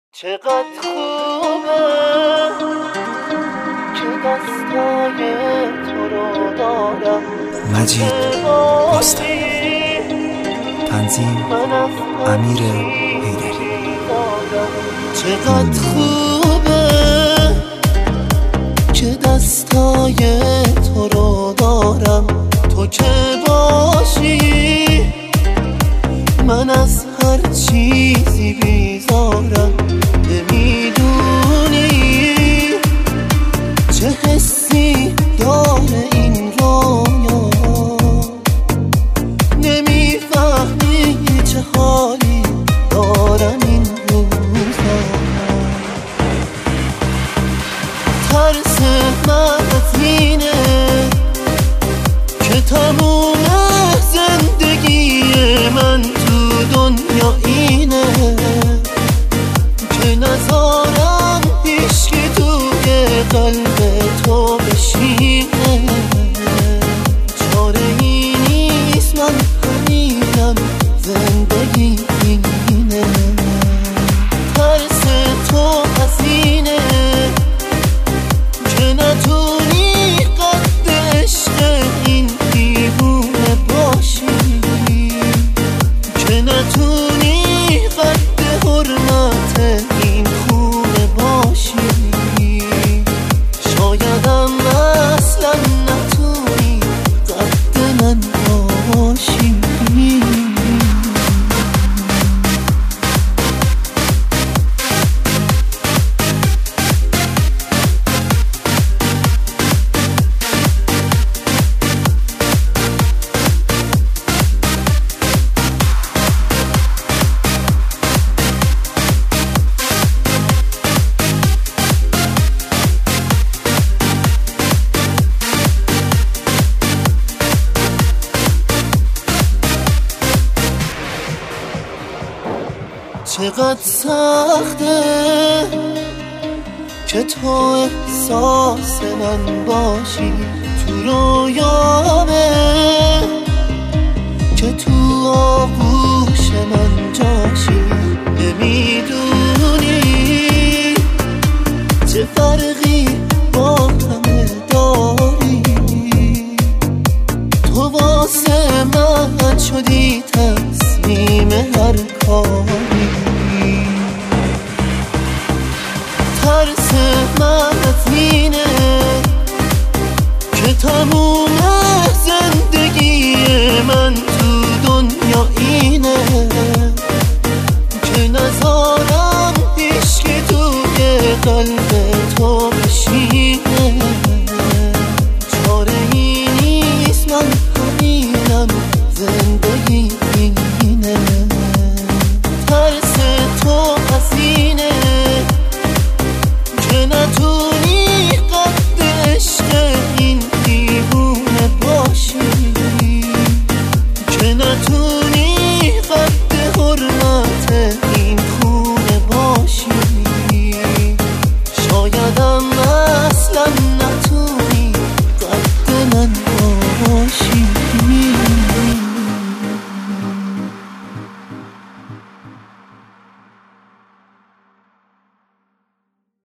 چقدر خوبه که دستای تو رو دارم. مجید باستانی، تنظیم امیر حیدری. چقدر خوبه که دستای تو رو دارم. تو که باشی من از هر چیزی بیزارم. نمیدونی چه حسی داره این رویا، نمیفهمی چه حالی دارم این روزا. ترس من از اینه که تموم زندگی من تو دنیا اینه که نذارم هیچکی توی قلب تو بشینه. چاره ای نیست، من همینم، زندگی اینه. ترس تو از اینه که نتونی قد عشق این دیوونه باشی، که نتونی قد حرمت این خونه باشی. شایدم اصلا نتونی قد من باشی. چقدر سخته که تو احساس من باشی، تو رویامه که تو آغوش من جاشی. نمیدونی چه فرقی با همه داری، تو واسه من شدی تصمیم هر کاری. ترس من از اینه که تموم زندگی من تو دنیا اینه